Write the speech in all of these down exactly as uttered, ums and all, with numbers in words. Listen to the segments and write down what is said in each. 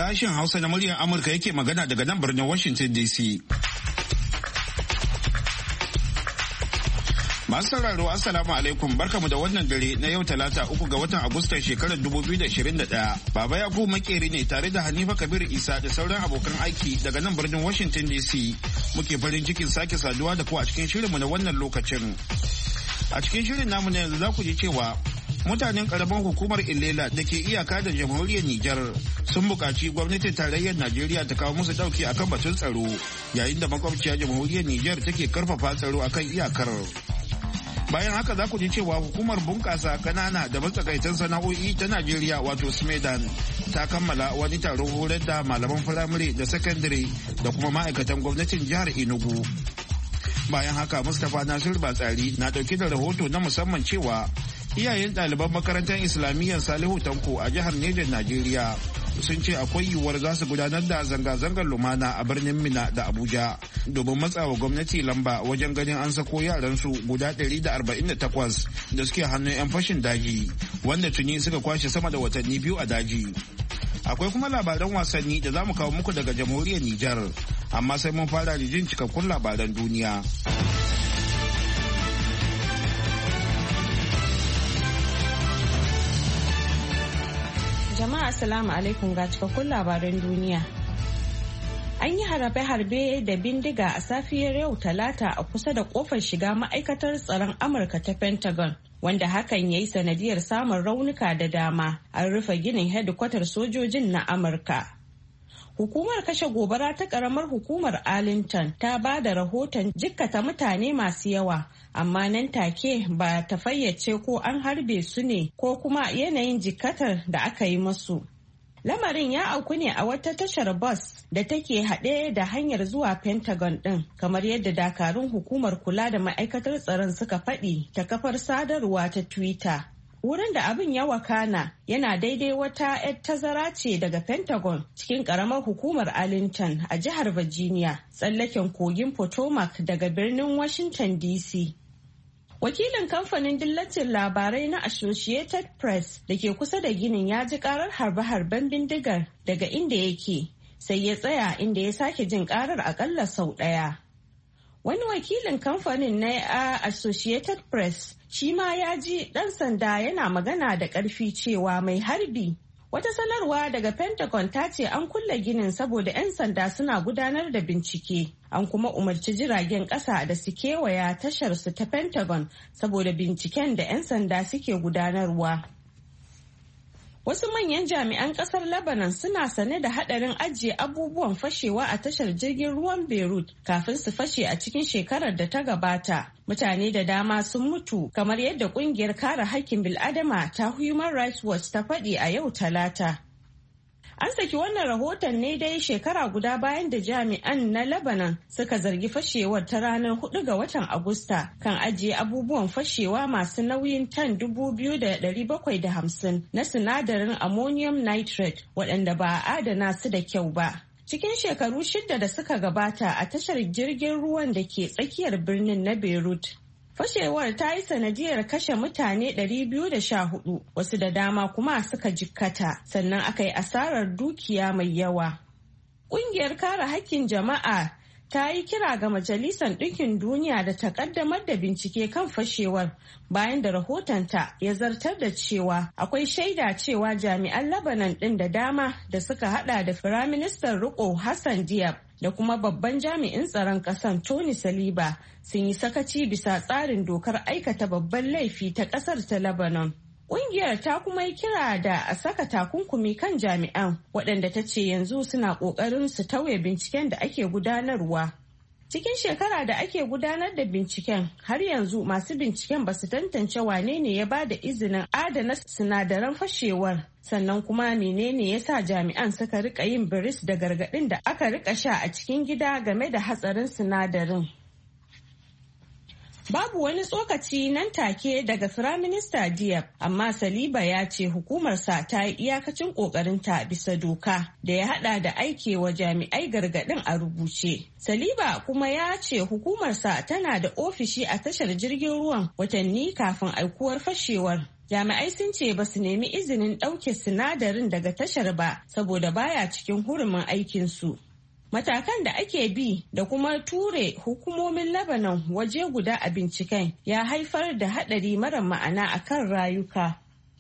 Sashen Hausa na muryar Amurka yake magana daga nan birnin Washington D C. Masu sauraro Assalamu alaikum, barkamu da wannan dare na yau talata uku ga watan Agustan shekarar dubu biyu da ashirin da ɗaya. Baba Yakubu Makeri ne tare da Hanifa Kabir Isa da sauran abokan aiki daga nan birnin Washington D C. Muke farin cikin sake saduwa da ku a cikin shirinmu na wannan lokacin. A cikin shirin namu na yanzu za ku ji cewa mutanen karamar hukumar Ilela da ke iyaka da jamhuriyar Nijar sun buƙaci gwamnatin tarayyar Najeriya ta kawo musu ɗauki akan batun tsaro, yayin da makwabciya jamhuriyar Nijar take karfafa tsaro akan iyakar. Bayan haka za ku ji cewa hukumar bunƙasa ƙanana da matsakaitan sana'o'i ta Najeriya wato Smedan ta kammala wani taron horar da malaman firamare da sakandare da kuma ma'aikatan gwamnatin jihar Enugu. Bayan haka Mustapha Nasir Batsari na ɗauke da rahoto na musamman cewa iyayen ɗaliban makarantar islamiyyar Salihu Tanko a jihar Neja Najeriya sun ce akwai yiwuwar za su gudanar da zanga-zangar lumana a birnin Mina da Abuja domin matsawa gwamnati lamba wajen ganin an sako yaransu guda ɗari da arba'in da takwas da suke hannun 'yan fashin daji wanda tuni suka kwashe sama da watanni biyu a daji. Akwai kuma labaran wasanni da za mu kawo muku daga jamhuriyar Nijar, amma sai mun fara da jin cikakkun labaran duniya. Jama'a Assalamu alaikum ga cikakkun labaran duniya. An yi harbe-harbe da bindiga a safiyar yau talata a kusa da kofar shiga ma'aikatar tsaron Amurka ta Pentagon, wanda hakan ya yi sanadiyar samun raunuka da dama. An rufe ginin hedikwatar sojojin na Amurka. Hukumar kashe gobara ta karamar hukumar Arlington ta ba da rahoton jikkata mutane masu yawa, amma nan take ba ta fayyace ko an harbe su ne ko kuma yanayin jikkatar da aka yi masu. Lamarin ya auku ne a wata tashar bus da take haɗe da hanyar zuwa Pentagon ɗin, kamar yadda dakarun hukumar kula da ma'aikatar tsaron suka faɗi ta kafar sadarwa ta Twitter. Wurin da abin ya wakana yana daidai wata 'yar tazara ce daga Pentagon cikin karamar hukumar Arlington a jihar Virginia, tsallaken kogin Potomac daga birnin Washington D C. Wakilin kamfanin dillacin labarai na Associated Press da ke kusa da ginin ya ji karar harbe-harben bindigar daga inda yake, sai ya tsaya inda ya sake jin karar akalla sau ɗaya. Wani wakilin kamfanin na Associated Press shi ma ya ji ɗan sanda yana magana da ƙarfi cewa mai harbi. Wata sanarwa daga Pentagon ta ce an kulle ginin saboda 'yan sanda suna gudanar da bincike. An kuma umarci jiragen ƙasa da su kewaya tashar su ta Pentagon saboda binciken da 'yan sanda suke gudanarwa. Wasu manyan jami'an kasar Lebanon suna sane da hadarin ajiye abubuwan fashewa a tashar jirgin ruwan Beirut kafin su fashe a cikin shekarar da ta gabata. Mutane da dama sun mutu, kamar yadda kungiyar kare haƙƙin bil'adama ta Human Rights Watch ta faɗi a yau Talata. An saki wannan rahoton ne dai shekara guda bayan da jami'an na Lebanon suka zargi fashewar ta ranar hudu ga watan Agusta kan ajiye abubuwan fashewa masu nauyin tan dubu biyu da ɗari bakwai da hamsin na sinadarin ammonium nitrate waɗanda ba a adana su da kyau ba. Cikin shekaru shida da suka gabata a tashar jirgin ruwan da ke tsakiyar birnin na Beirut. Fashewar ta yi sanadiyar kashe mutane ɗari biyu da sha hudu, wasu da dama kuma suka jikkata, sannan aka yi asarar dukiya mai yawa. Ƙungiyar kare haƙƙin jama'a ta yi kira ga Majalisar Ɗinkin Duniya da ta ƙaddamar da bincike kan fashewar bayan da rahotonta ya zartar da cewa akwai shaida cewa jami'an Lebanon ɗin da dama da suka hada da Firaministan Riƙo Hassan Diab da kuma babban jami'in tsaron ƙasar Tony Saliba sun yi sakaci bisa tsarin dokar aikata babban laifi ta ƙasar ta Lebanon. Ƙungiyar ta kuma yi kira da a saka takunkumi kan jami'an waɗanda ta ce yanzu suna ƙoƙarin su tauye binciken da ake gudanarwa. Cikin shekara da ake gudanar da binciken, har yanzu masu binciken ba su tantance wane ne ya ba da izinin adana sinadaran fashewar, sannan kuma menene ya sa jami'an suka rika yin biris da gargaɗin da aka rika sha a cikin gida game da hatsarin sinadarin. Babu wani tsokaci nan take daga Firaminista Diab, amma Saliba ya ce hukumarsa ta yi iyakacin ƙoƙarinta bisa doka da ya hada da aike wa jami'ai gargaɗin a rubuce. Saliba kuma ya ce hukumarsa tana da ofishi a tashar jirgin ruwan watanni kafin aikuwar fashewar. Jami'ai sun ce ba su nemi izinin ɗauke sinadarin daga tashar ba saboda baya cikin hurumin aikinsu. Matakan da ake bi da kuma ture hukumomin Lebanon waje guda a binciken ya haifar da haɗari mara ma'ana a kan rayuka.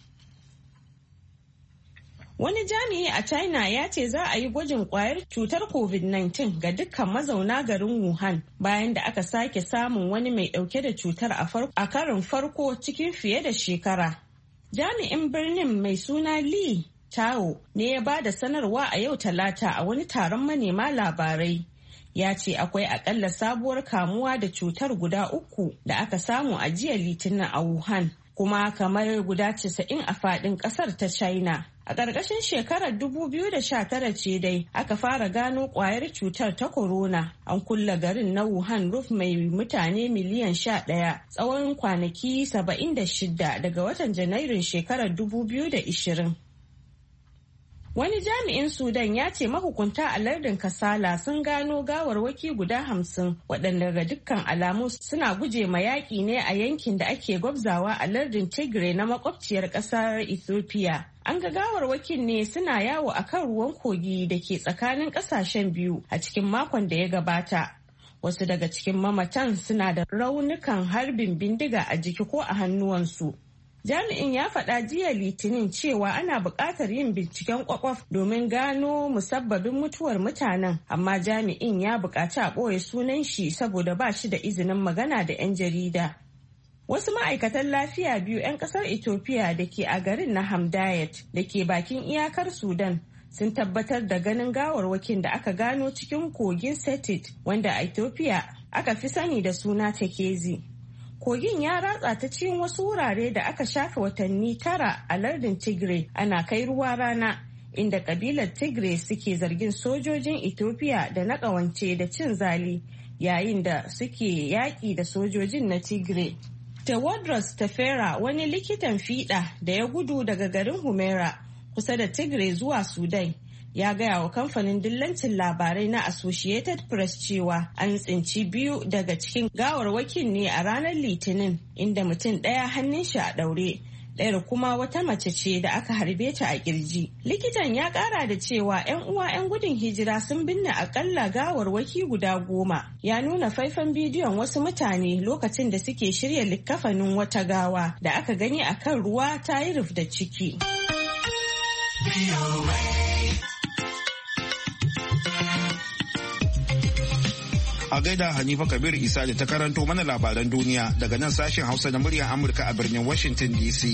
Wani jami'i a China ya ce za a yi gwajin kwayar cutar covid nineteen ga dukkan mazauna garin Wuhan bayan da aka sake samun wani mai dauke da cutar a karin farko cikin fiye da shekara. Jami'in birnin mai suna Li Tao ne ya ba da sanarwa a yau Talata a wani taron manema labarai. Ya ce akwai akalla sabuwar kamuwa da cutar guda uku da aka samu a jiya Litinin a Wuhan, kuma kamar guda casa'in a faɗin ƙasar ta China. A ƙarƙashin shekarar dubu biyu da sha tara ce dai aka fara gano ƙwayar cutar ta corona. An kulle garin na Wuhan Ruf mai mutane miliyan sha ɗaya tsawon kwanaki saba'in da shida daga watan Janairun shekarar dubu biyu da ishirin. Wani jami'in Sudan ya ce mahukunta a lardin Kasala sun gano gawarwaki guda hamsin waɗanda ga dukkan alamu suna guje ma yaƙi ne a yankin da ake gwabzawa a lardin Tigray na makwabciyar ƙasar Ethiopia. An ga gawarwakin ne suna yawo a kan ruwan kogi da ke tsakanin ƙasashen biyu a cikin makon da ya gabata. Wasu daga cikin mamatan suna da raunukan harbin bindiga a jiki ko a hannuwansu. Jami'in ya faɗa jiya Litinin cewa ana buƙatar yin binciken kwakwaf domin gano musabbabin mutuwar mutanen, amma jami'in ya buƙaci a ɓoye sunan shi saboda ba shi da izinin magana da 'yan jarida. Wasu ma'aikatan lafiya biyu 'yan ƙasar Ethiopia da ke a garin na Hamdayat da ke bakin iyakar Sudan sun tabbatar da ganin gawarwakin da aka gano cikin kogin Setit wanda a Ethiopia aka fi sani da suna Tekezi. Kogin ya ratsa ta cikin wasu wurare da aka shafe watanni tara a lardin Tigray ana kai ruwa rana, inda kabilar Tigray suke zargin sojojin Ethiopia da na ƙawance da cin zali yayin da suke yaƙi da sojojin na Tigray. Tewodros Tefera, wani likitan fiɗa da ya gudu daga garin Humera kusa da Tigray zuwa Sudan, ya gaya wa kamfanin dillancin labarai na Associated Press cewa an tsinci biyu daga cikin gawarwakin ne a ranar Litinin, inda mutum ɗaya hannun shi a ɗaure, ɗayar kuma wata mace ce da aka harbe ta a kirji. Likitan ya ƙara da cewa 'yan uwa 'yan gudun hijira sun binne akalla gawarwaki guda goma. Ya nuna faifan bidiyon wasu mutane lokacin da suke shirya likkafanin wata gawa da aka gani a kan ruwa ta yi ruf da ciki. A gaida Hanifa Kabir Isa da ta karanto mana labaran duniya daga nan sashen Hausa na muryar Amurka a birnin Washington D C.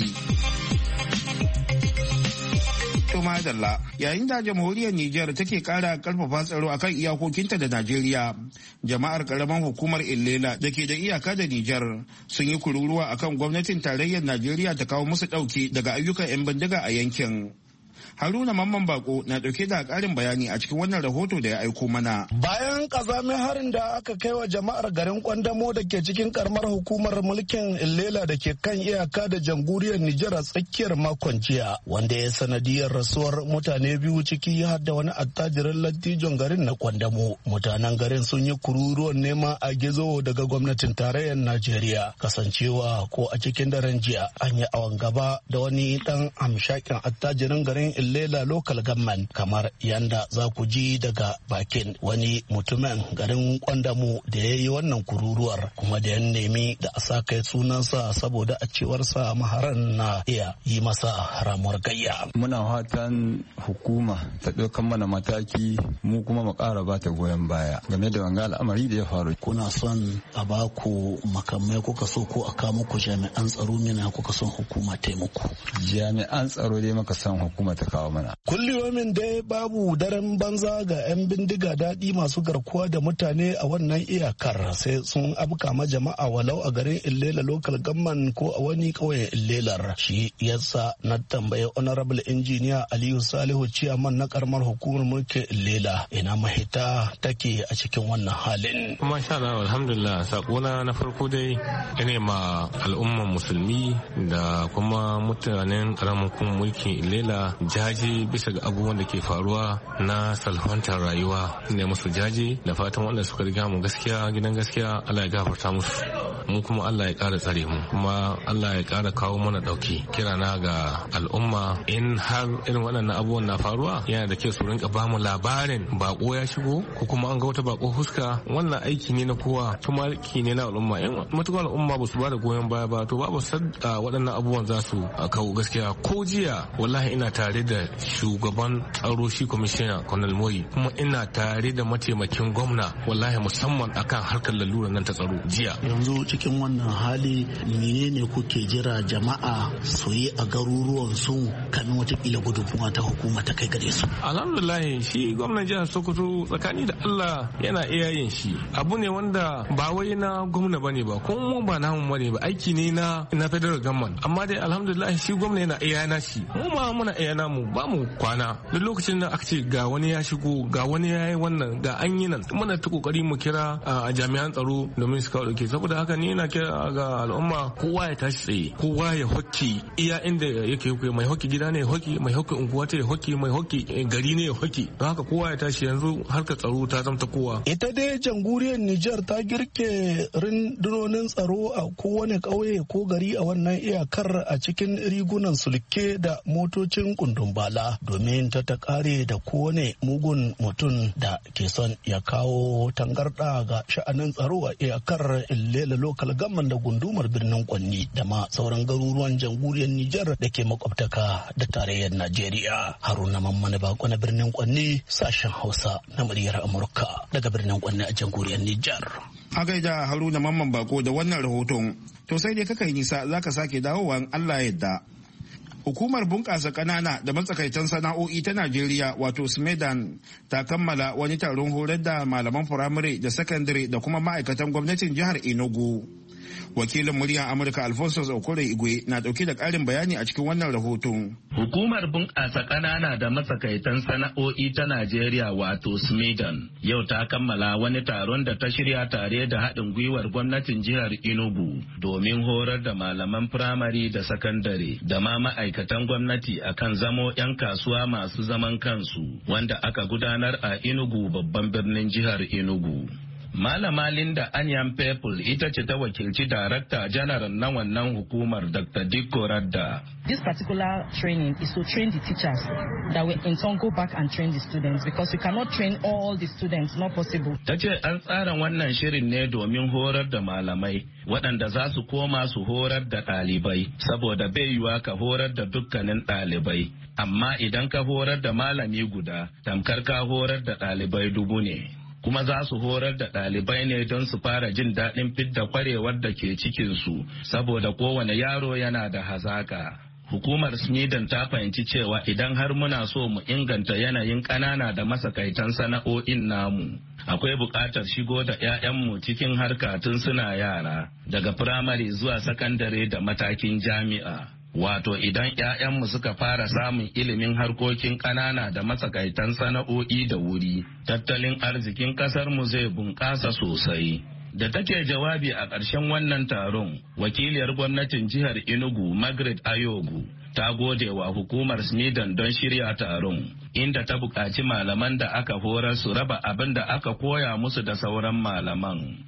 To madalla, yayin da jamhuriyar Nijar take kara karfafa tsaro akan iyakokinta da Najeriya, jama'ar karaman hukumar Illela da ke da iyaka da Nijar sun yi kururuwa akan gwamnatin tarayyar Najeriya ta kawo musu ɗauki daga ayyukan 'yan bindiga a yankin. Haruna Mamman Bako na dauke da karin bayani a cikin wannan rahoto da ya aiko mana. Bayan kazamin harin da aka kai wa jama'ar garin Kwandamo da ke cikin karamar hukumar mulkin Illela da ke kan iyaka da jamhuriyar Nijar a tsakiyar makon jiya, wanda ya sanadiyar rasuwar mutane biyu ciki har da wani attajirin lattijon garin na Kwandamo. Mutanen garin sun yi kururuwan nema a gizo daga gwamnatin tarayyar Najeriya, kasancewa ko a cikin daren jiya an yi awon gaba da wani dan amshakin attajirin garin Illela local government, kamar yanda za ku ji daga bakin wani mutumin garin Kwandamo da ya yi wannan kururuwar, kuma da ya nemi da a sa kai sunansa saboda a cewarsa maharan na iya yi masa ramuwar gayya. Muna fatan hukuma ta ɗaukan mana mataki, mu kuma mu ƙara ba ta goyon baya game da wanga al'amari da ya faru. Kuna son a ba ku makamai kuka so ko a kawo muku jami'an tsaro, mina kuka son hukuma ta yi muku? Jami'an tsaro dai muka son hukuma ta kawo mana. Kulliyomin dai babu daren banza ga 'yan bindiga daɗi masu garkuwa da mutane a wannan iyakar, sai sun abka ma jama'a walau a garin Illela local government ko a wani ƙauyen Illelar. Shi yasa na tambayi honorable engineer Aliyu Salihu ciyaman na karamar hukumar mulkin Illela ina mahita take a cikin wannan halin. Kuma sha Allah, alhamdulillah, sakona na farko dai ina ma al'umman musulmi da kuma mutanen karamar hukumar mulkin Illela jaje bisa ga abubuwan da ke faruwa na salfantar rayuwa, ne musu jaje da fatan wanda suka riga mu gaskiya gidan gaskiya Allah ya gafarta musu. mu kuma Allah ya ƙara tsare mu, kuma Allah ya ƙara kawo mana ɗauki. Kirana ga al'umma, in har irin waɗannan abubuwan na faruwa yana da kyau su rinka ba mu labarin bako ya shigo ko kuma an ga wata bako huska. Wannan aiki ne na kowa kuma aiki ne na al'umma. In matuƙar al'umma ba su ba da goyon baya ba to babu sadda waɗannan abubuwan za su kawo gaskiya. Ko jiya wallahi ina tare da shugaban tsaro shi kwamishina Colonel Moi, kuma ina tare da mataimakin gwamna wallahi musamman akan harkar lalura nan ta tsaro jiya. Yanzu cikin wannan hali menene kuke jira jama'a su yi a garuruwan su kan watakila gudunmuwa ta hukuma ta kai gare su? Alhamdulillah shi gwamnan jihar Sokoto tsakani da Allah yana iya yin shi. Abu ne wanda ba wai na gwamna bane ba kuma ba namu bane ba, aiki ne na na federal government. Amma dai alhamdulillah shi gwamna yana iya na shi, mu ma muna iya namu, ba mu kwana. Duk lokacin da aka ce ga wani ya shigo ga wani ya yi wannan ga an yi nan, muna ta kokari mu kira a jami'an tsaro domin su kawo dauke. Saboda haka ni ina kira ga al'umma kowa ya tashi tsaye, kowa ya hoki iya inda yake hoki, mai hoki gida ne ya hoki, mai hoki unguwa ta ya hoki, mai hoki gari ne ya hoki. Don haka kowa ya tashi, yanzu harkar tsaro ta zama ta kowa. Ita dai jamhuriyar Nijar ta girke rundunonin tsaro a kowane ƙauye ko gari a wannan iyakar a cikin rigunan sulke da motocin kundun bala domin ta ta kare da kowane mugun mutum da ke son ya kawo tangarda ga sha'anin tsaro a iyakar Illela Local Government da gundumar birnin Kwanni da ma sauran garuruwan jamhuriyar Nijar da ke makwabtaka da tarayyar Najeriya. Haruna Mamman Bako na birnin Kwanni, sashen Hausa na muryar Amurka daga birnin Kwanni a jamhuriyar Nijar. A gaida Haruna Mamman Bako da wannan rahoton. To sai dai kakai nisa zaka sake dawowa Allah yadda. Hukumar bunƙasa ƙanana da matsakaitan sana'o'i ta Najeriya wato Smedan ta kammala wani taron horar da malaman firamare da sakandare da kuma ma'aikatan gwamnatin jihar Enugu. Wakilin muryar Amurka Alphonsus Okore Igwe na dauke da karin bayani a cikin wannan rahoton. Hukumar bunƙasa ƙanana da matsakaitan sana'o'i ta Najeriya wato Smedan yau ta kammala wani taron da ta shirya tare da haɗin gwiwar gwamnatin jihar Enugu domin horar da malaman firamare da sakandare da ma ma'aikatan gwamnati akan zamo 'yan kasuwa masu zaman kansu wanda aka gudanar a Enugu babban birnin jihar Enugu. Malama Linda Anyam People ita ce ta wakilci Darakta Janar na wannan hukumar Doctor Dikko Radda. This particular training is to train the teachers that will in turn go back and train the students because we cannot train all the students, not possible. Ta ce an tsara wannan shirin ne domin horar da malamai waɗanda za su koma su horar da ɗalibai saboda bai yiwa ka horar da dukkanin ɗalibai. Amma idan ka horar da malami guda, tamkar ka horar da ɗalibai dubu ne. Kuma za su horar da ɗalibai ne don su fara jin daɗin fidda kwarewar da ke cikinsu saboda kowane yaro yana da hazaka. Hukumar Smedan ta fahimci cewa idan har muna so mu inganta yanayin ƙanana da masakaitan sana'o'in namu, akwai buƙatar shigo da 'ya'yanmu cikin harka tun suna yara, daga firamare zuwa sakandare da matakin jami'a. Wato idan 'ya'yanmu suka fara samun ilimin harkokin ƙanana da matsakaitan sana'o'i da wuri, tattalin arzikin ƙasarmu zai bunƙasa sosai. Da take jawabi a ƙarshen wannan taron, wakiliyar gwamnatin jihar Enugu Margaret Ayogu ta gode wa hukumar Smedan don shirya taron, inda ta buƙaci malaman da aka horar su raba abin da aka koya musu da sauran malaman.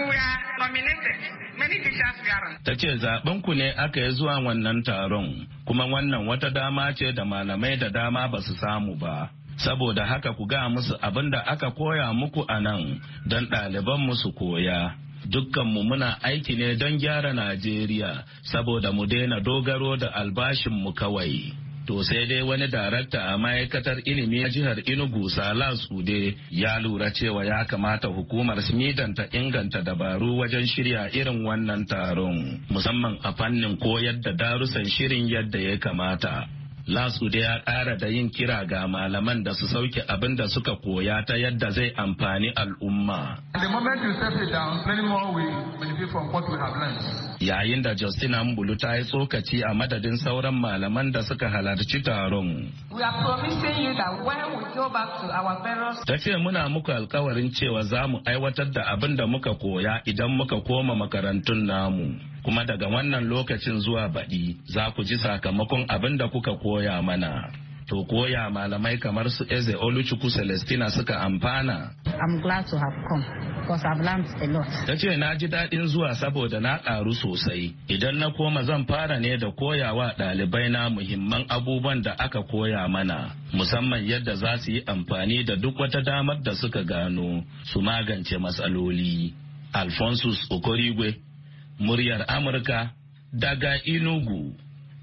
Ta ce zaɓenku ne aka yi zuwa wannan taron, kuma wannan wata dama ce da malamai da dama ba su samu ba. Saboda haka ku ga musu abin da aka koya muku a nan don ɗalibanmu su koya. Dukkanmu muna aiki ne don gyara Najeriya saboda mu daina dogaro da albashinmu kawai. To sai dai wani darakta a ma'aikatar ilimi a jihar Enugu Salas Ude ya lura cewa ya kamata hukumar Smedan ta inganta dabaru wajen shirya irin wannan taron, musamman a fannin koyar da darussan shirin yadda ya kamata. Lasu da ya ƙara da yin kira ga malaman da su sauke abin da suka koya ta yadda zai amfani al'umma. Yayin da Justina Mbulu ta yi tsokaci a madadin sauran malaman da suka halarci taron. Ta ce muna muku alkawarin cewa za mu aiwatar da abin da muka koya idan muka koma makarantun namu. Kuma daga wannan lokacin zuwa baɗi za ku ji sakamakon abin da kuka koya mana. To koya malamai kamar su Eze Oluchukwu Celestina suka amfana. I'm glad to have come because I've learned a lot. Ta ce na ji daɗin zuwa saboda na ƙaru sosai. Idan na koma zan fara ne da koyawa ɗalibai na muhimman abubuwan da aka koya mana, musamman yadda za su yi amfani da duk wata damar da suka gano su magance matsaloli. Alphonsus Okorigwe, muryar Amurka daga Enugu,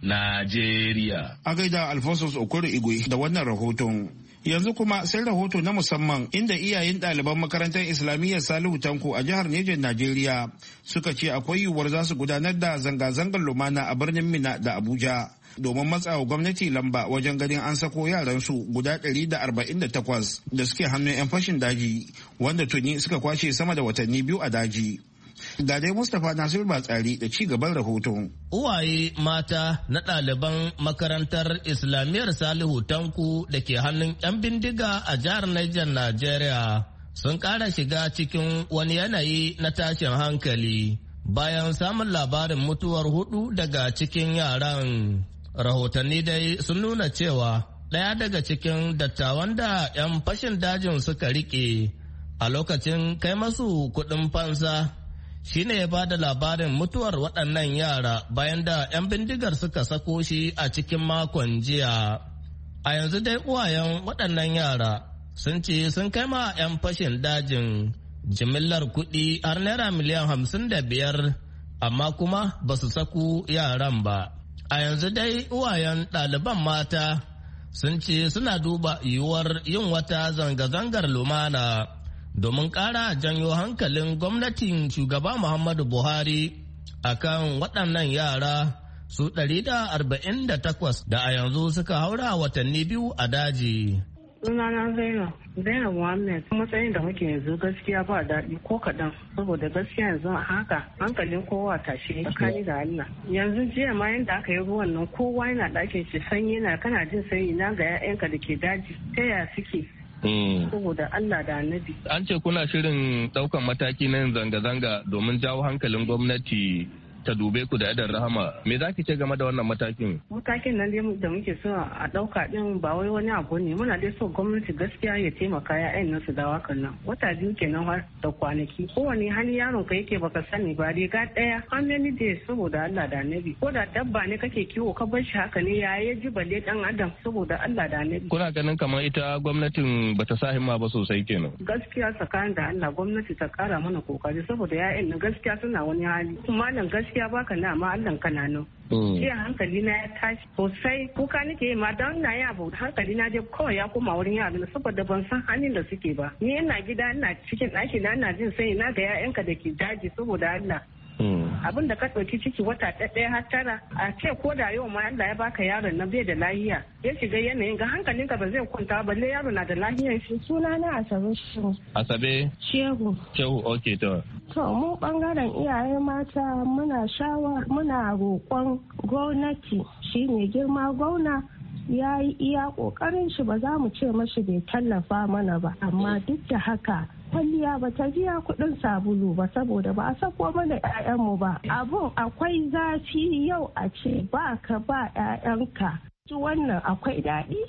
Najeriya. A gaida Alphonsus Okorigwe da wannan rahoton. Yanzu kuma sai rahoto na musamman inda iyayen ɗaliban makarantar Islamiyyar Salihu Tanko a jihar Neja, Najeriya suka ce akwai yiwuwar za su gudanar da zanga-zangar lumana a birnin Mina da Abuja domin matsawa gwamnati lamba wajen ganin an sako yaransu guda ɗari da arba'in da takwas da suke hannun 'yan fashin daji wanda tuni suka kwashe sama da watanni biyu a daji. Ga dai Mustapha Nasiru Batsari da ci gaban rahoton. Uwaye mata na ɗaliban makarantar Islamiyyar Salihu Tanku da ke hannun 'yan bindiga a jihar Niger, Najeriya sun ƙara shiga cikin wani yanayi na tashin hankali bayan samun labarin mutuwar hudu daga cikin yaran. Rahotanni dai sun nuna cewa ɗaya daga cikin dattawan da 'yan fashin dajin suka riƙe a lokacin kai masu kuɗin fansa shi ne ya ba da labarin mutuwar waɗannan yara bayan da 'yan bindigar suka sako shi a cikin makon jiya. A yanzu dai uwayen waɗannan yara sun ce sun kai ma 'yan fashin dajin jimillar kuɗi har naira miliyan hamsin da biyar amma kuma ba su saku yaran ba. A yanzu dai uwayen ɗaliban mata sun ce suna duba yiwuwar yin wata zanga-zangar lumana domin ƙara janyo hankalin gwamnatin shugaba Muhammadu Buhari akan waɗannan yara su ɗari da arba'in da takwas da a yanzu suka haura watanni biyu a daji. Sunana Zainab, Zainab Muhammad. Matsayin da muke yanzu gaskiya ba daɗi ko kaɗan, saboda gaskiya yanzu a haka hankalin kowa tashe tsakani da Allah. Yanzu jiya ma yanda aka yi ruwan nan kowa yana ɗakin shi sanyi na kana jin sanyi na ga 'ya'yanka da ke daji ta yaya suke. Saboda Allah da Annabi. An ce kuna shirin ɗaukan mataki na yin zanga-zanga domin jawo hankalin gwamnati ta dube ku da yadda rahama. Me za ki ce game da wannan matakin? Matakin nan dai da muke so a ɗauka ɗin ba wai wani abu ne. Muna dai so gwamnati gaskiya ya taimaka ya'yan nan su dawo kan nan. Wata biyu kenan har da kwanaki. Kowane hali yaron ka yake baka sani ba riga ɗaya. How many days saboda Allah da Annabi. Ko da dabba ne kake kiwo ka bar shi haka ne ya ya ji balle ɗan adam saboda Allah da Annabi. Kuna ganin kamar ita gwamnatin bata sa himma ba sosai kenan. Gaskiya tsakanin da Allah gwamnati ta kara mana kokari saboda ya'yan nan gaskiya suna wani hali. Kuma nan gaskiya gaskiya baka na amma Allah kana nan. Jiya hankali na ya tashi sosai kuka nake yi ma don na yi abu hankali na je kawai ya koma wurin yaran saboda ban san hannun da suke ba. Ni ina gida ina cikin ɗaki na ina jin sai na ga 'ya'yanka da ke daji saboda Allah. Abin da ka ɗauki ciki wata ɗaya har tara a ce ko da yau ma Allah ya baka yaron na bai da lahiya ya shiga yanayin ga hankalinka ba zai kwanta balle yaro na da lahiyar shi. Suna na Asabe Shehu. Asabe? Shehu. Shehu, okay to. To mu bangaren iyaye mata muna shawar muna roƙon gwamnati shine girma gwamna ya yi iya ƙoƙarin shi ba za mu ce mashi bai tallafa mana ba amma duk da haka kwalliya ba ta biya kuɗin sabulu ba saboda ba a sako mana 'ya'yanmu ba abun akwai zafi yau a ce ba ka ba 'ya'yanka wannan akwai daɗi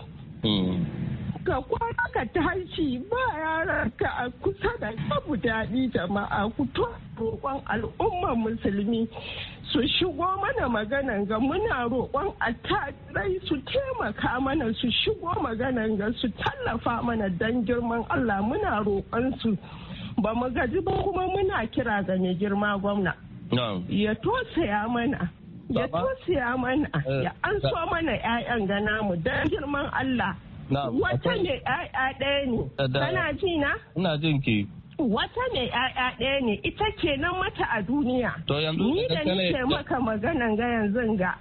ka kwana ka tashi ba yaranka a kusa da babu daɗi jama'a ku to roƙon al'ummar musulmi su shigo mana maganan ga muna roƙon attajirai su taimaka mana su shigo maganan ga su tallafa mana dan girman Allah muna roƙon su ba mu gaji ba kuma muna kira ga mai girma gwamna ya tosaya mana ya tosaya mana ya anso mana 'ya'yan ga namu dan girman Allah. Wata ne ‘ya'ya ɗaya ne, kana ji na? Ina jin ki. Wata ne ‘ya'ya ɗaya ne, ita kenan mata a duniya. Ni da nike maka maganan ga yanzu ga.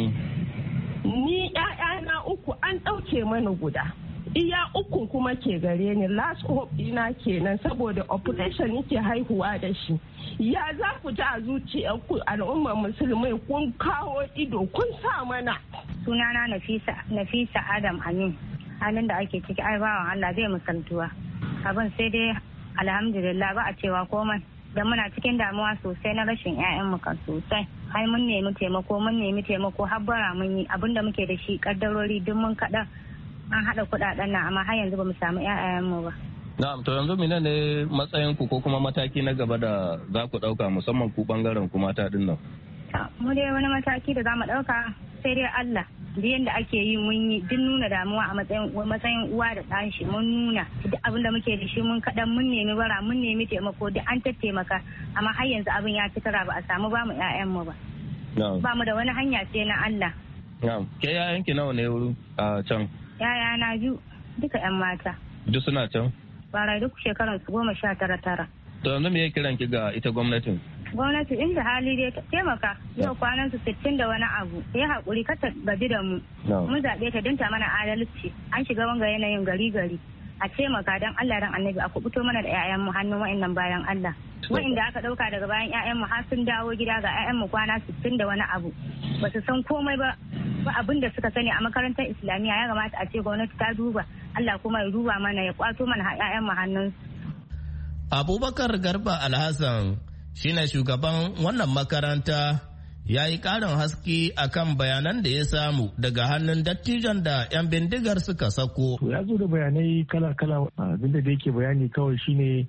Ni ‘ya'ya na uku an ɗauke mana guda. Iya uku kuma ke gare ni, last hope ina kenan saboda operation nike haihuwa da shi. Ya za ku ta zuciyarku al'ummar musulmai kun kawo ido kun sa mana. Sunana Nafisa, Nafisa Adam Amin. Halin da ake ciki ai bawan Allah zai misaltuwa abin sai dai alhamdulillah ba a cewa komai da muna cikin damuwa sosai na rashin ƴaƴanmu kan sosai ai mun nemi taimako mun nemi taimako har bara mun yi abinda muke da shi kaddarori duk mun kaɗan an haɗa kuɗaɗen nan amma har yanzu ba mu samu ƴaƴanmu ba. Na'am, to yanzu mene ne matsayin ku ko kuma mataki na gaba da za ku dauka musamman ku bangaren ku mata din nan? Mu dai wani mataki da za mu dauka sai dai Allah. Duk yanda ake yi mun yi duk nuna damuwa a matsayin matsayin uwa da ɗan shi mun nuna duk abin da muke da shi mun kaɗan mun nemi bara mun nemi taimako duk an tattaimaka amma har yanzu abin ya ci tara ba a samu ba mu ƴaƴan mu ba. Ba mu da wani hanya sai na Allah. Na'am, ke yayan ki nawa ne wuri a can? Yaya na biyu duka ƴan mata. Duk suna can? Bara duk shekaran su goma sha tara tara. To yanzu me ya kiran ki ga ita gwamnatin? Gwamnati inda hali dai ta taimaka yau kwanan su sittin da wani abu ya haƙuri kata gaji da mu. Mun zaɓe ta dinta mana adalci an shiga wanga yanayin gari gari a taimaka don Allah dan annabi a kubuto mana da 'ya'yan mu hannun wa'annan bayan Allah. Wa'inda aka ɗauka daga bayan 'ya'yan mu har sun dawo gida ga 'ya'yan mu kwana sittin da wani abu ba su san komai ba ba abin da suka sani a makarantar islamiyya ya kamata a ce gwamnati ta duba Allah kuma ya duba mana ya kwato mana 'ya'yan mu hannun. Abubakar Garba Alhassan shine shugaban wannan makaranta ya yi ƙarin haske akan bayanan da ya samu daga hannun dattijan da 'yan bindigar suka sako. Ya zo da bayanai kala-kala abinda da yake bayani kawai shine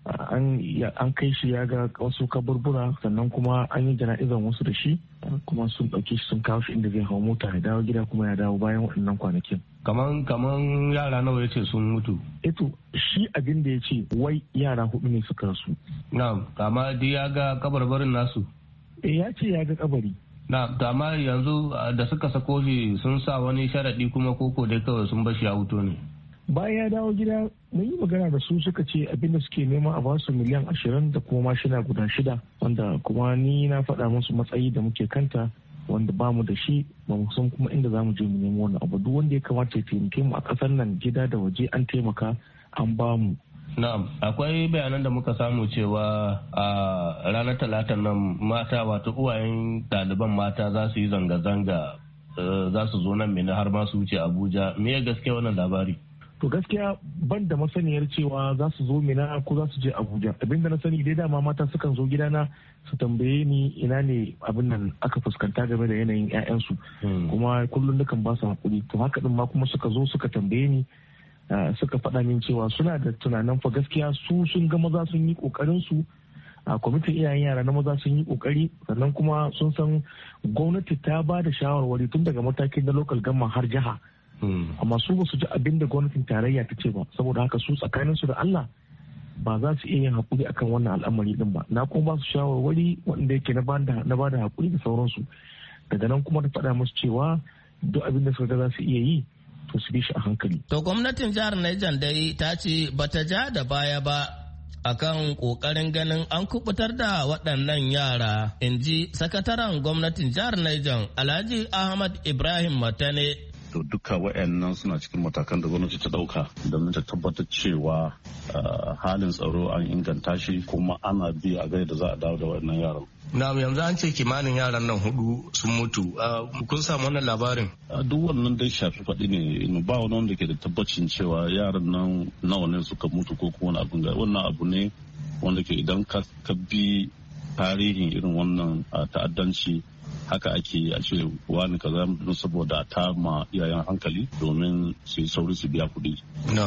an kai shi ya ga wasu kaburbura sannan kuma an yi jana'izan wasu da shi kuma sun ɗauke shi sun kawo shi inda zai hau mota ya dawo gida kuma ya dawo bayan waɗannan kwanakin. Kaman kaman yara nawa ya ce sun mutu? Eto shi abin da ya ce wai yara hudu ne suka rasu. Na'am, kama dai ya ga kabarbarin nasu? Eh ya ce ya ga kabari. Na dama yanzu da suka sako shi sun sa wani sharaɗi kuma koko dai kawai sun bashi ya wuto ne. Bayan ya dawo gida mun yi magana da su suka ce abinda suke nema a basu miliyan ashirin da kuma mashina guda shida wanda kuma ni na faɗa musu matsayi da muke kanta wanda ba mu da shi ba mu san kuma inda za mu je mu nemo wannan abu duk wanda ya kamata ya taimake mu a ƙasar nan gida da waje an taimaka an ba mu. Na'am, akwai bayanan da muka samu cewa a ranar talatan nan mata wato uwayen ɗaliban mata za su yi zanga-zanga za su zo nan mene har ma su wuce Abuja. Me ya gaskiya wannan labari? To gaskiya ban da masaniyar cewa za su zo mina ko za su je Abuja. Abinda na sani dai dama mata sukan zo gidana su tambaye ni ina ne abin nan aka fuskanta game da yanayin 'ya'yansu. Kuma kullum dukan ba su hakuri. To haka din ma kuma suka zo suka tambaye ni suka faɗa min cewa suna da tunanin fa gaskiya su sun ga maza sun yi kokarin su a kwamitin iyayen yara na maza sun yi kokari sannan kuma sun san gwamnati ta ba da shawarwari tun daga matakin na local government har jiha. Amma su ba su ji abin da gwamnatin tarayya ta ce ba saboda haka su tsakanin su da Allah ba za su iya yin hakuri akan wannan al'amari din ba na kuma ba su shawarwari wanda yake na bada na bada hakuri da sauransu daga nan kuma ta faɗa musu cewa duk abin da suka ga za su iya yi to su bi shi a hankali. To gwamnatin jihar Niger dai ta ce bata ja da baya ba akan kokarin ganin an kubutar da waɗannan yara in ji sakataren gwamnatin jihar Niger Alhaji Ahmad Ibrahim Matane. To duka wayannan suna cikin matakan da gwamnati ta dauka domin ta tabbatar cewa halin tsaro an inganta shi kuma ana bi a gaida za a dawo da wayannan yaran. Na yanzu an ce kimanin yaran nan hudu sun mutu. Kun samu wannan labarin? Duk wannan dai shafi faɗi ne ba wani wanda ke da tabbacin cewa yaran nan nawa ne suka mutu ko kuma wani abu wannan abu ne wanda ke idan ka bi tarihin irin wannan ta'addanci haka ake a ce wani kaza saboda ta ma iyayen hankali domin su yi sauri su biya kuɗi.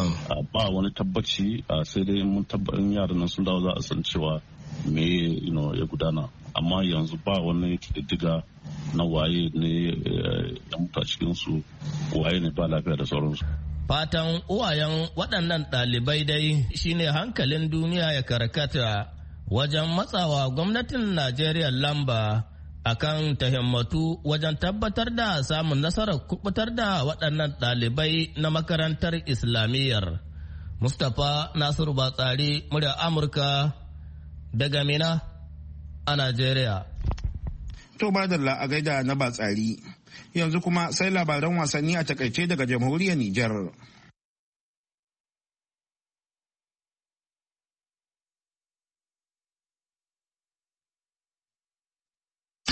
Ba wani tabbaci sai dai mun tabbatin yaran nan sun dawo za a san cewa me ya gudana amma yanzu ba wani kididdiga na waye ne ya mutu a cikinsu waye ne ba lafiya da sauransu. Fatan uwayen waɗannan ɗalibai dai shine hankalin duniya ya karkata wajen matsawa gwamnatin Najeriya lamba akan ta himmatu wajen tabbatar da samun nasarar kubutar da waɗannan ɗalibai na makarantar Islamiyyar. Mustapha Nasiru Batsari, murya Amurka daga Mina a Najeriya. To madalla a gaida na Batsari. Yanzu kuma sai labaran wasanni a takaice daga jamhuriyar Nijar.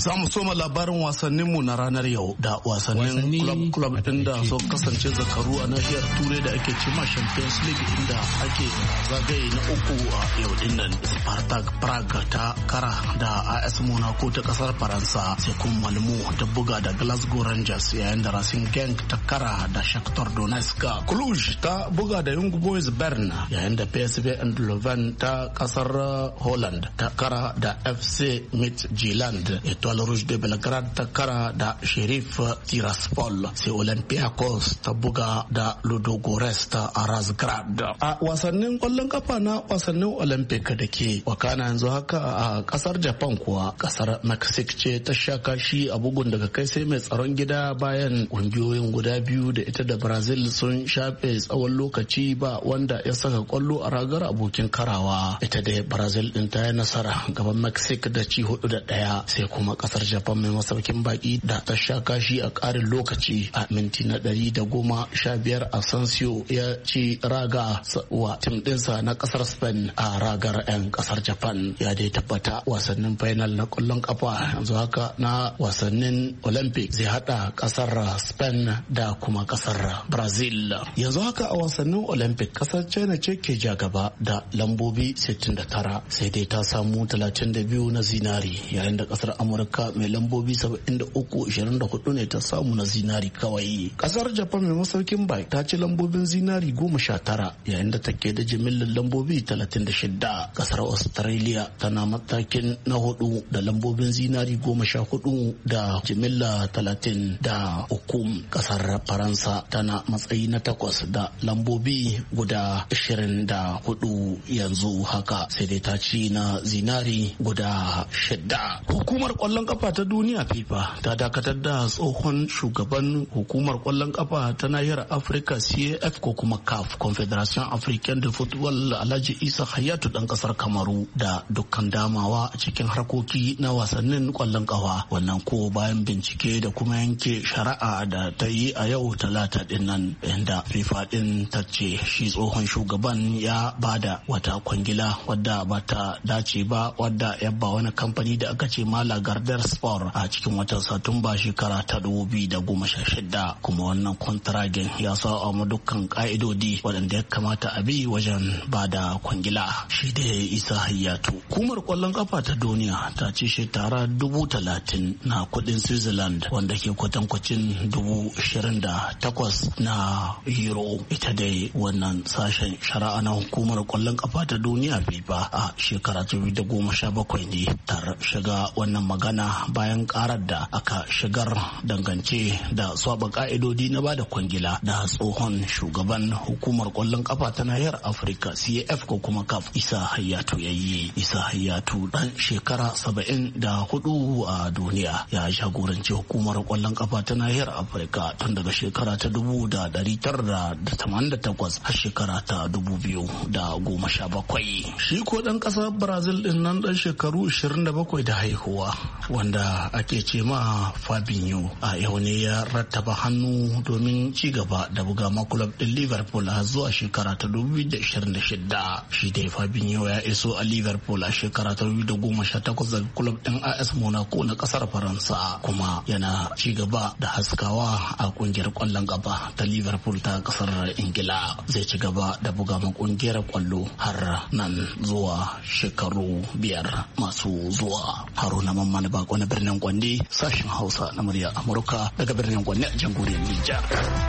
Za mu soma labarin wasanninmu na ranar yau da wasannin club ɗin da so kasance zakaru a nahiyar Turai da ake cima Champions League inda ake zagaye na uku a yau din nan. Spartak Prague ta kara da A S Monaco ta kasar Faransa, sai kuma Malmo ta buga da Glasgow Rangers, yayin da Racing Genk ta kara da Shakhtar Donetsk. Cluj ta buga da Young Boys Bern, yayin da P S V Eindhoven ta kasar Holland ta kara da F C Midtjylland. Etoile Rouge de Belgrade ta kara da Sheriff Tiraspol, sai Olympiacos ta buga da Ludogorets ta Razgrad. A wasannin kwallon kafa na wasannin Olympic da ke wakana yanzu haka a kasar Japan kuwa, kasar Mexico ce ta sha kashi a bugun daga kai sai mai tsaron gida bayan kungiyoyin guda biyu da ita da Brazil sun shafe tsawon lokaci ba wanda ya saka kwallo a ragar abokin karawa. Ita da Brazil din ta yi nasara gaban Mexico da ci hudu da daya, sai kuma kasar Japan mai masaukin baki da ta sha kashi a karin lokaci a minti na ɗari da goma sha biyar. Asensio ya ci raga wa tim dinsa na kasar Spain a ragar 'yan kasar Japan. Ya dai tabbata wasannin final na kwallon kafa yanzu haka na wasannin Olympic zai hada kasar Spain da kuma kasar Brazil. Yanzu haka a wasannin Olympic kasar China ce ke ja gaba da lambobi sittin da tara, sai dai ta samu talatin da biyu na zinari, yayin da kasar Amurka mai lambobi saba'in da uku, ashirin da hudu ne ta samu na zinari kawai. Kasar Japan mai masaukin bai ta ci lambobin zinari goma sha tara, yayin da take da jimillar lambobi talatin da shida. Kasar Australia tana matakin na hudu da lambobin zinari goma sha hudu da jimilla talatin da uku. Kasar Faransa tana matsayi na takwas da lambobi guda ashirin da hudu yanzu haka, sai dai ta ci na zinari guda shida. Hukumar kwallon kafa ta duniya FIFA ta dakatar da tsohon shugaban hukumar kwallon kafa ta nahiyar Afirka C A F ko kuma C A F, Confederation African de Football, Alhaji Isa Hayatu dan kasar Kamaru da dukkan damawa a cikin harkoki na wasannin kwallon kafa. Wannan ko bayan bincike da kuma yanke shari'a da ta yi a yau talata din nan, inda FIFA din ta ce shi tsohon shugaban ya bada wata kwangila wadda ba ta dace ba, wadda ya ba wani kamfani da aka ce Mala Gardner Sport a cikin watan Satumba shekara ta dubu biyu da goma sha shida. Kuma wannan kontragin ya sa a dukkan ka'idodi waɗanda ya kamata a bi wajen bada kwangila. Shi da Isa Hayatu. Hukumar kwallon kafa ta duniya ta ce shi tara dubu talatin na kudin Switzerland, wanda ke kwatankwacin dubu ashirin da takwas na euro. Ita dai wannan sashen shari'a na hukumar kwallon kafa ta duniya FIFA a shekara ta biyu da goma sha bakwai ne tar shiga wannan magana bayan karar da aka shigar dangance da saba ka'idodi na bada kwangila da tsohon shugaban hukumar kwallon kafa ta nahiyar Afirka C A F ko kuma C A F Isa Hayatu yayi. Isa Hayatu dan shekara saba'in da hudu a duniya ya jagoranci hukumar kwallon kafa ta nahiyar Afirka tun daga shekara ta dubu da dari tara da tamanin da takwas har shekara ta dubu biyu da goma sha bakwai. Shi ko dan kasar Brazil din nan dan shekaru ashirin da bakwai da haihuwa wanda ake ce ma Fabinho a yau ne ya rattaba hannu domin ci gaba da buga ma club din Liverpool har zuwa shekara ta dubu biyu da ashirin da shida. Shi dai Fabinho ya iso a Liverpool a shekara ta dubu biyu da goma sha takwas daga club din A S Monaco na kasar Faransa, kuma yana ci gaba da haskawa a kungiyar kwallon gaba ta Liverpool ta kasar Ingila. Zai ci gaba da buga ma kungiyar kwallo har nan zuwa shekaru biyar masu zuwa. Haruna Mamman Bako na birnin Gwande, sashen Hausa na murya Amurka daga birnin Gwande a jamhuriyar Nijar.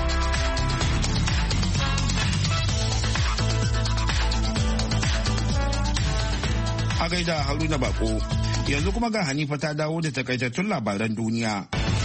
A gaida Haruna Bako, yanzu kuma ga Hanifa ta dawo da takaitattun labaran duniya.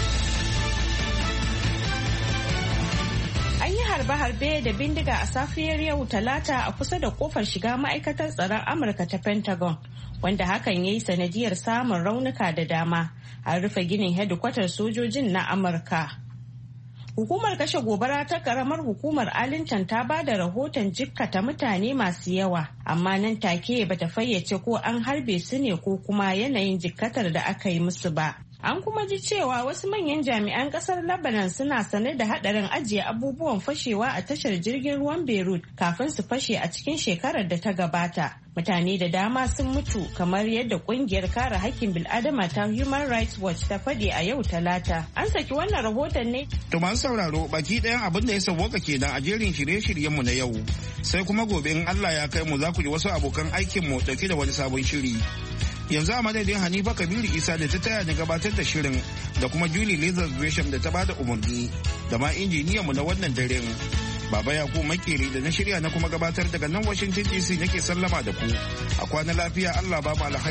An yi harbe-harbe da bindiga a safiyar yau talata a kusa da kofar shiga ma'aikatar tsaron Amurka ta Pentagon, wanda hakan ya yi sanadiyar samun raunuka da dama. An rufe ginin hedikwatar sojojin na Amurka. Hukumar kashe gobara ta karamar hukumar Arlington ta ba da rahoton jikkata mutane masu yawa, amma nan take bata fayyace ko an harbe su ne ko kuma yanayin jikkatar da aka yi musu ba. An kuma ji cewa wasu manyan jami'an kasar Lebanon suna sane da hadarin ajiye abubuwan fashewa a tashar jirgin ruwan Beirut kafin su fashe a cikin shekarar da ta gabata. Mutane da dama sun mutu kamar yadda kungiyar kare hakkin bil'adama ta Human Rights Watch ta faɗi a yau Talata. An saki wannan rahoton ne. To masu sauraro baki ɗayan abin da ya sauwaka kenan a jerin shirye-shiryenmu na yau. Sai kuma gobe in Allah ya kai mu za ku ji wasu abokan aikinmu ɗauke da wani sabon shiri. Yanzu a madadin Hanifa Kabiru Isa da ta taya ni gabatar da shirin da kuma Julie Lazar Gresham da ta bada umarni da ma injiniyanmu na wannan daren. Baba Yakubu Makeri da na shirya na kuma gabatar daga nan Washington D C nake sallama da ku. A kwana lafiya, Allah ba mu alhaji.